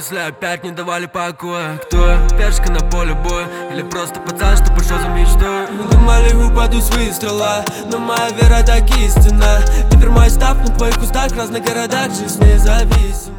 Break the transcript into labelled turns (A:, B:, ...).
A: мысли опять не давали покоя. Кто я? Пешка на поле боя или просто пацан, что пошел за мечтой?
B: Мы думали, упадут с выстрела, но моя вера так истинна. Теперь мой став на твоих устах, в разных городах жизнь независима.